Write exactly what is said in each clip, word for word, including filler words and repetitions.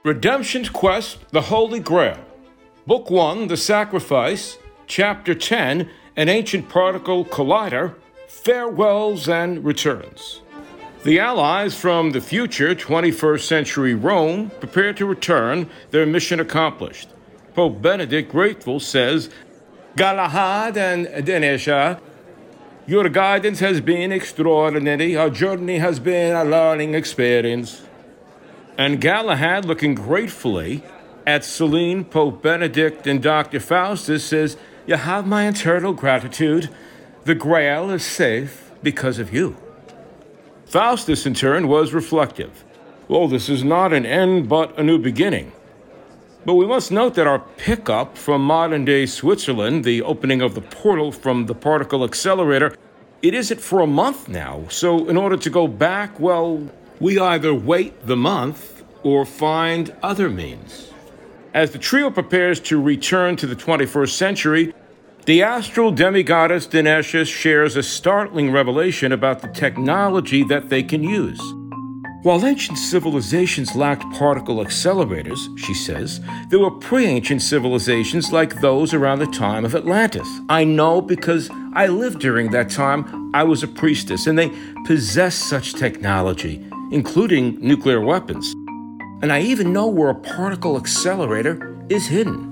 Redemption's Quest, the Holy Grail. Book one, The Sacrifice. Chapter ten, An Ancient Particle Collider. Farewells and Returns. The Allies from the future twenty-first century Rome prepare to return, their mission accomplished. Pope Benedict, grateful, says, Galahad and Dinesha, your guidance has been extraordinary. Our journey has been a learning experience. And Galahad, looking gratefully at Selene, Pope Benedict, and Doctor Faustus, says, you have my eternal gratitude. The Grail is safe because of you. Faustus, in turn, was reflective. Well, this is not an end, but a new beginning. But we must note that our pickup from modern-day Switzerland, the opening of the portal from the particle accelerator, it isn't for a month now. So in order to go back, well, we either wait the month or find other means. As the trio prepares to return to the twenty-first century, the astral demigoddess Dinesha shares a startling revelation about the technology that they can use. While ancient civilizations lacked particle accelerators, she says, there were pre-ancient civilizations like those around the time of Atlantis. I know because I lived during that time. I was a priestess, and they possessed such technology, including nuclear weapons. And I even know where a particle accelerator is hidden.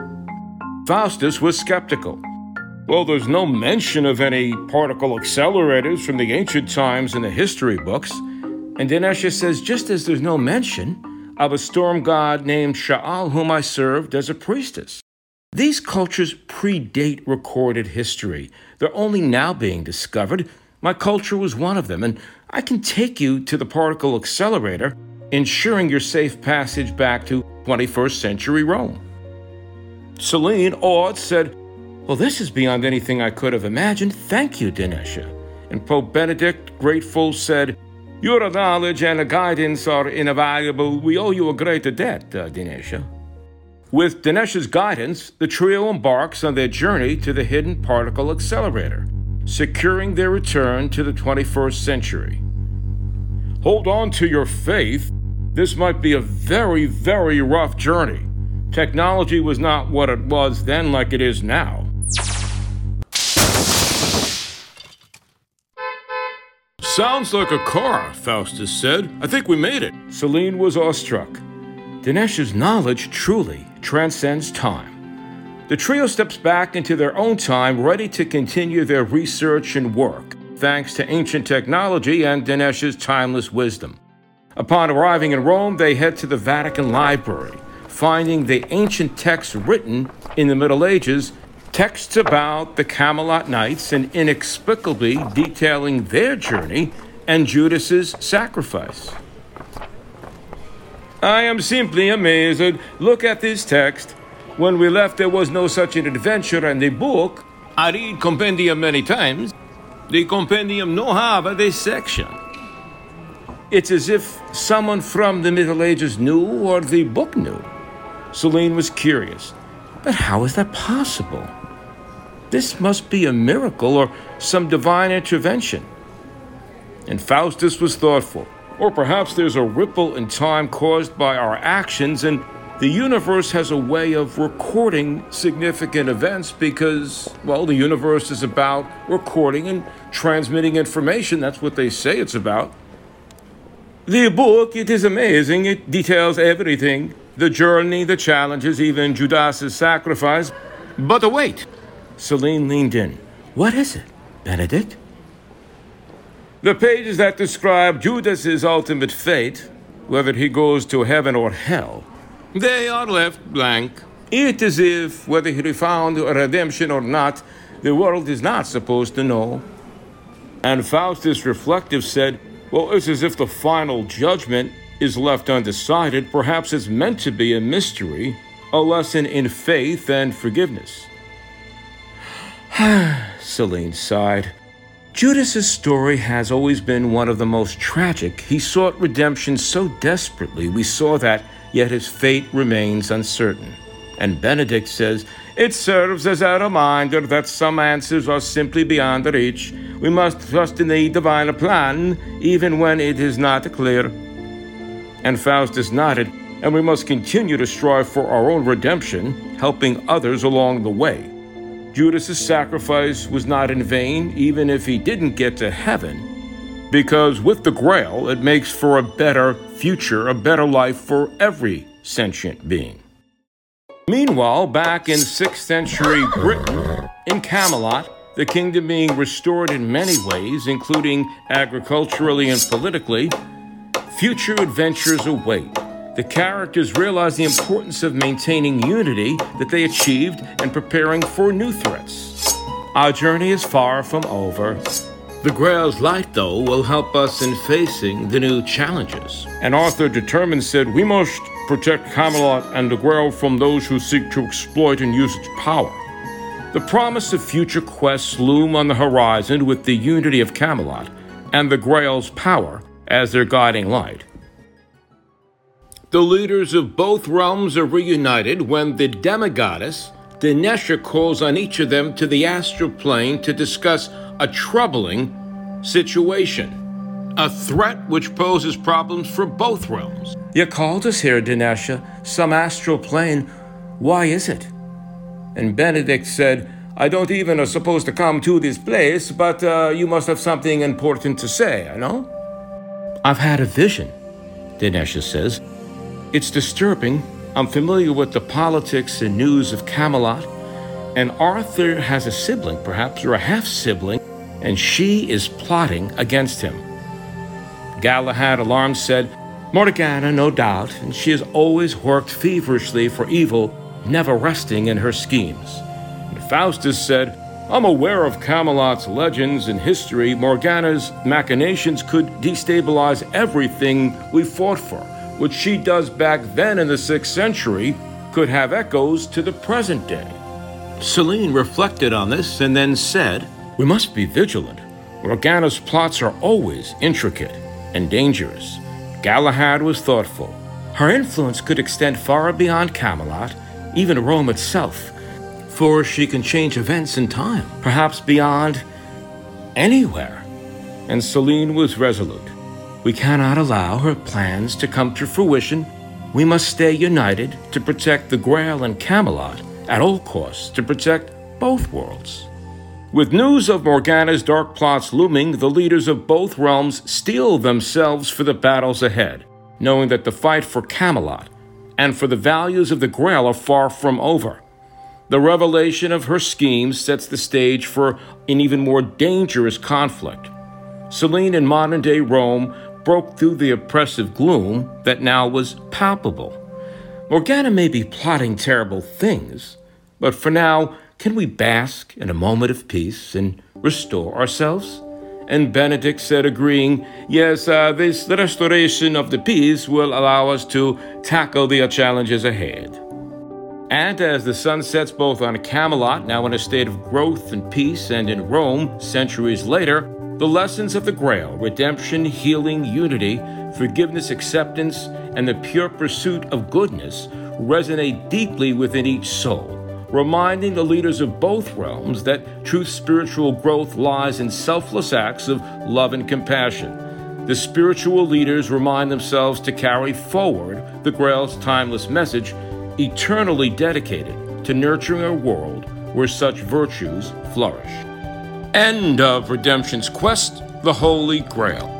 Faustus was skeptical. Well, there's no mention of any particle accelerators from the ancient times in the history books. And Dinesha says, just as there's no mention of a storm god named Sha'al whom I served as a priestess. These cultures predate recorded history. They're only now being discovered. My culture was one of them, and I can take you to the particle accelerator, ensuring your safe passage back to twenty-first century Rome. Selene, awed, said, well, this is beyond anything I could have imagined. Thank you, Dinesha. And Pope Benedict, grateful, said, your knowledge and guidance are invaluable. We owe you a great debt, uh, Dinesha. With Dinesha's guidance, the trio embarks on their journey to the hidden particle accelerator, securing their return to the twenty-first century. Hold on to your faith. This might be a very, very rough journey. Technology was not what it was then like it is now. Sounds like a car, Faustus said. I think we made it. Selene was awestruck. Dinesha's knowledge truly transcends time. The trio steps back into their own time, ready to continue their research and work, thanks to ancient technology and Dinesha's timeless wisdom. Upon arriving in Rome, they head to the Vatican Library, finding the ancient texts written in the Middle Ages, texts about the Camelot Knights and inexplicably detailing their journey and Judas's sacrifice. I am simply amazed. Look at this text. When we left, there was no such an adventure in the book. I read compendium many times. The compendium no have this section. It's as if someone from the Middle Ages knew or the book knew. Selene was curious. But how is that possible? This must be a miracle or some divine intervention. And Faustus was thoughtful. Or perhaps there's a ripple in time caused by our actions, and the universe has a way of recording significant events because, well, the universe is about recording and transmitting information. That's what they say it's about. The book, it is amazing. It details everything. The journey, the challenges, even Judas's sacrifice. But wait. Selene leaned in. What is it, Benedict? The pages that describe Judas's ultimate fate, whether he goes to heaven or hell, they are left blank. It is as if, whether he found a redemption or not, the world is not supposed to know. And Faustus, reflective, said, well, it's as if the final judgment is left undecided. Perhaps it's meant to be a mystery, a lesson in faith and forgiveness. Selene sighed. Judas's story has always been one of the most tragic. He sought redemption so desperately, we saw that, yet his fate remains uncertain. And Benedict says, it serves as a reminder that some answers are simply beyond reach. We must trust in the divine plan, even when it is not clear. And Faustus nodded. and we must continue to strive for our own redemption, helping others along the way. Judas's sacrifice was not in vain, even if he didn't get to heaven, because with the Grail, it makes for a better future, a better life for every sentient being. Meanwhile, back in sixth century Britain, in Camelot, the kingdom being restored in many ways, including agriculturally and politically, future adventures await. The characters realize the importance of maintaining unity that they achieved and preparing for new threats. Our journey is far from over. The Grail's light, though, will help us in facing the new challenges. And Arthur, determined, said, "We must protect Camelot and the Grail from those who seek to exploit and use its power." The promise of future quests loom on the horizon with the unity of Camelot and the Grail's power as their guiding light. The leaders of both realms are reunited when the demigoddess, Dinesha, calls on each of them to the astral plane to discuss a troubling situation, a threat which poses problems for both realms. "You called us here, Dinesha, some astral plane. Why is it?" And Benedict said, "I don't even are supposed to come to this place, but uh, you must have something important to say, I know?" "I've had a vision," Dinesha says. "It's disturbing. I'm familiar with the politics and news of Camelot, and Arthur has a sibling, perhaps, or a half-sibling, and she is plotting against him." Galahad, alarmed, said, "Morgana, no doubt, and she has always worked feverishly for evil, never resting in her schemes." And Faustus said, "I'm aware of Camelot's legends and history. Morgana's machinations could destabilize everything we fought for. What she does back then in the sixth century could have echoes to the present day." Selene reflected on this and then said, "We must be vigilant. Morgana's plots are always intricate and dangerous." Galahad was thoughtful. Her influence could extend far beyond Camelot, even Rome itself, for she can change events in time, perhaps beyond anywhere. And Selene was resolute. "We cannot allow her plans to come to fruition. We must stay united to protect the Grail and Camelot at all costs, to protect both worlds." With news of Morgana's dark plots looming, the leaders of both realms steel themselves for the battles ahead, knowing that the fight for Camelot and for the values of the Grail are far from over. The revelation of her schemes sets the stage for an even more dangerous conflict. Selene in modern-day Rome broke through the oppressive gloom that now was palpable. Morgana may be plotting terrible things, but for now, can we bask in a moment of peace and restore ourselves? And Benedict said, agreeing, "Yes, uh, this the restoration of the peace will allow us to tackle the challenges ahead." And as the sun sets both on Camelot, now in a state of growth and peace, and in Rome, centuries later, the lessons of the Grail, redemption, healing, unity, forgiveness, acceptance, and the pure pursuit of goodness resonate deeply within each soul, reminding the leaders of both realms that true spiritual growth lies in selfless acts of love and compassion. The spiritual leaders remind themselves to carry forward the Grail's timeless message, eternally dedicated to nurturing a world where such virtues flourish. End of Redemption's Quest, the Holy Grail.